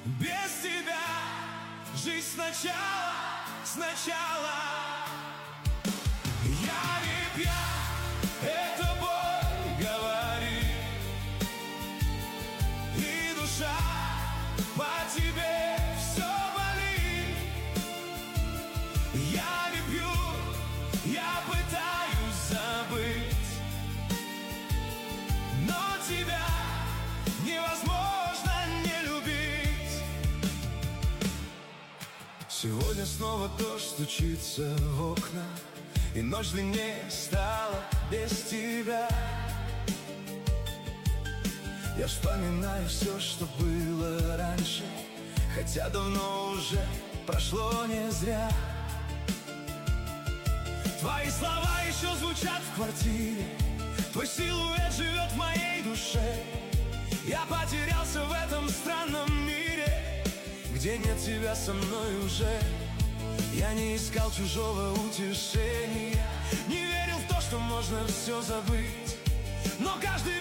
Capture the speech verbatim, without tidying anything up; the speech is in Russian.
Без тебя жизнь сначала, сначала. Я не пьян, это боль говорит, и душа по тебе все болит. Я не пью, я пытаюсь забыть, но тебя невозможно не любить. Сегодня снова дождь стучится в окна, и ночь длиннее стала без тебя. Я вспоминаю все, что было раньше, хотя давно уже прошло не зря. Твои слова еще звучат в квартире, твой силуэт живет в моей душе. Я потерялся в этом странном мире, где нет тебя со мной уже. Я не искал чужого утешения, не верил в то, что можно все забыть, но каждый